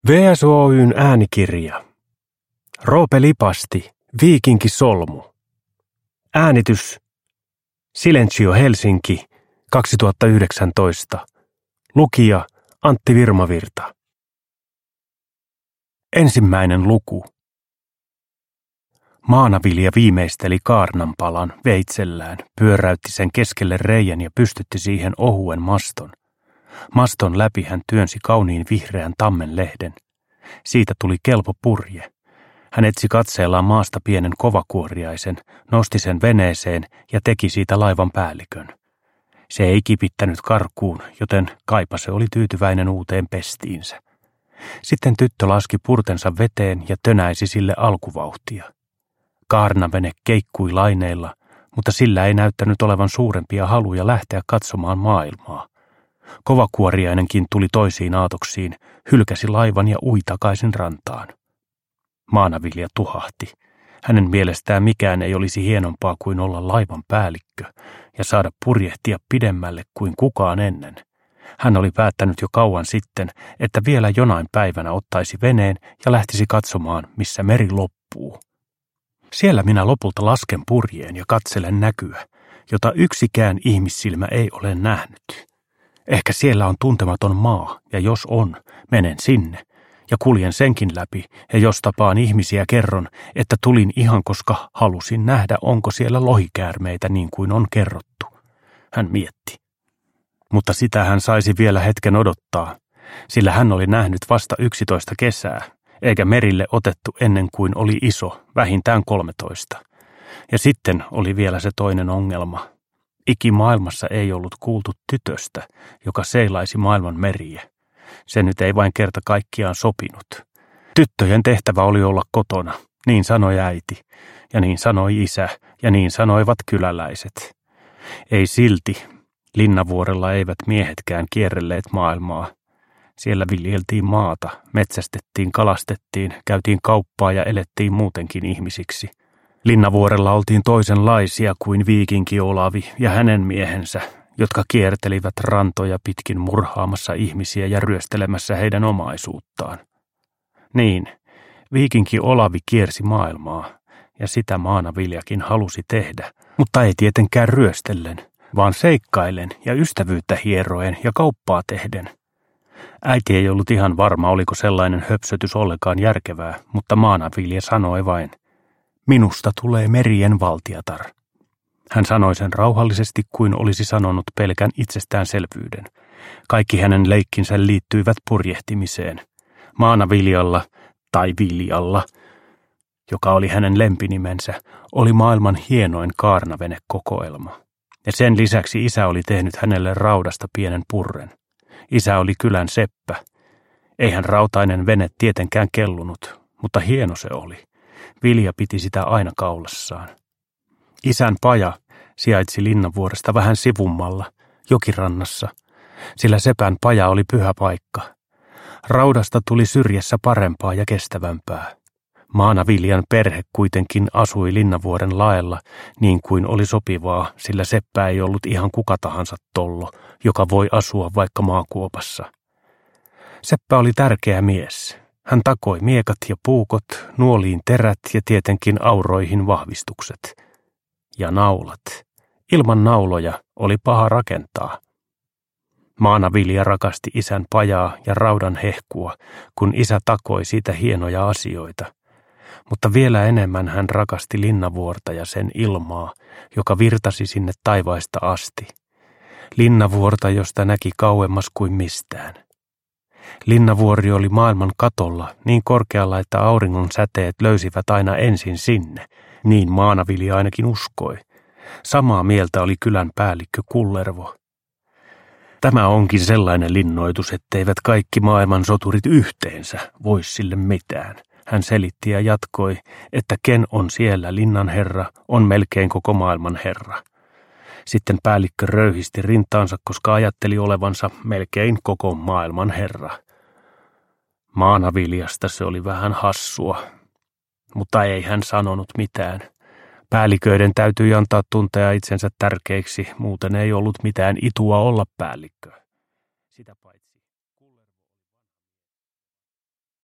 VS Oyn äänikirja. Roope Lipasti, Viikinki Solmu. Äänitys Silentio Helsinki 2019. Lukija Antti Virmavirta. Ensimmäinen luku. Maanavilja viimeisteli kaarnanpalan veitsellään, pyöräytti sen keskelle reijän ja pystytti siihen ohuen maston. Maston läpi hän työnsi kauniin vihreän tammenlehden. Siitä tuli kelpo purje. Hän etsi katseellaan maasta pienen kovakuoriaisen, nosti sen veneeseen ja teki siitä laivan päällikön. Se ei kipittänyt karkuun, joten kaipa se oli tyytyväinen uuteen pestiinsä. Sitten tyttö laski purtensa veteen ja tönäisi sille alkuvauhtia. Kaarnavene keikkui laineilla, mutta sillä ei näyttänyt olevan suurempia haluja lähteä katsomaan maailmaa. Kovakuoriainenkin tuli toisiin aatoksiin, hylkäsi laivan ja ui takaisin rantaan. Maanavilja tuhahti. Hänen mielestään mikään ei olisi hienompaa kuin olla laivan päällikkö ja saada purjehtia pidemmälle kuin kukaan ennen. Hän oli päättänyt jo kauan sitten, että vielä jonain päivänä ottaisi veneen ja lähtisi katsomaan, missä meri loppuu. Siellä minä lopulta lasken purjeen ja katselen näkyä, jota yksikään ihmissilmä ei ole nähnyt. Ehkä siellä on tuntematon maa, ja jos on, menen sinne, ja kuljen senkin läpi, ja jos tapaan ihmisiä kerron, että tulin ihan koska halusin nähdä, onko siellä lohikäärmeitä niin kuin on kerrottu. Hän mietti. Mutta sitä hän saisi vielä hetken odottaa, sillä hän oli nähnyt vasta 11 kesää, eikä merille otettu ennen kuin oli iso, vähintään 13. Ja sitten oli vielä se toinen ongelma. Ikimaailmassa ei ollut kuultu tytöstä, joka seilaisi maailman meriä. Se nyt ei vain kerta kaikkiaan sopinut. Tyttöjen tehtävä oli olla kotona, niin sanoi äiti, ja niin sanoi isä, ja niin sanoivat kyläläiset. Ei silti, Linnavuorella eivät miehetkään kierrelleet maailmaa. Siellä viljeltiin maata, metsästettiin, kalastettiin, käytiin kauppaa ja elettiin muutenkin ihmisiksi. Linnavuorella oltiin toisenlaisia kuin viikinki Olavi ja hänen miehensä, jotka kiertelivät rantoja pitkin murhaamassa ihmisiä ja ryöstelemässä heidän omaisuuttaan. Niin, viikinki Olavi kiersi maailmaa, ja sitä Maanaviljakin halusi tehdä, mutta ei tietenkään ryöstellen, vaan seikkaillen ja ystävyyttä hieroen ja kauppaa tehden. Äiti ei ollut ihan varma, oliko sellainen höpsötys ollenkaan järkevää, mutta Maanavilja sanoi vain, minusta tulee merien valtiatar. Hän sanoi sen rauhallisesti kuin olisi sanonut pelkän itsestäänselvyyden. Kaikki hänen leikkinsä liittyivät purjehtimiseen. Maanaviljalla, tai Viljalla, joka oli hänen lempinimensä, oli maailman hienoin kaarnavenekokoelma. Ja sen lisäksi isä oli tehnyt hänelle raudasta pienen purren. Isä oli kylän seppä. Eihän rautainen vene tietenkään kellunut, mutta hieno se oli. Vilja piti sitä aina kaulassaan. Isän paja sijaitsi Linnavuoresta vähän sivummalla, jokirannassa, sillä sepän paja oli pyhä paikka. Raudasta tuli syrjässä parempaa ja kestävämpää. Maanaviljan perhe kuitenkin asui Linnavuoren laella niin kuin oli sopivaa, sillä seppä ei ollut ihan kuka tahansa tollo, joka voi asua vaikka maakuopassa. Seppä oli tärkeä mies. Hän takoi miekat ja puukot, nuoliin terät ja tietenkin auroihin vahvistukset. Ja naulat. Ilman nauloja oli paha rakentaa. Maanavilja rakasti isän pajaa ja raudan hehkua, kun isä takoi siitä hienoja asioita. Mutta vielä enemmän hän rakasti Linnavuorta ja sen ilmaa, joka virtasi sinne taivaista asti. Linnavuorta, josta näki kauemmas kuin mistään. Linnavuori oli maailman katolla niin korkealla, että auringon säteet löysivät aina ensin sinne, niin Maanavilja ainakin uskoi. Samaa mieltä oli kylän päällikkö Kullervo. Tämä onkin sellainen linnoitus, etteivät kaikki maailman soturit yhteensä vois sille mitään. Hän selitti ja jatkoi, että ken on siellä linnan herra, on melkein koko maailman herra. Sitten päällikkö röyhisti rintaansa, koska ajatteli olevansa melkein koko maailman herra. Maanaviljasta se oli vähän hassua, mutta ei hän sanonut mitään. Päälliköiden täytyi antaa tuntea itsensä tärkeiksi, muuten ei ollut mitään itua olla päällikkö. Sitä paitsi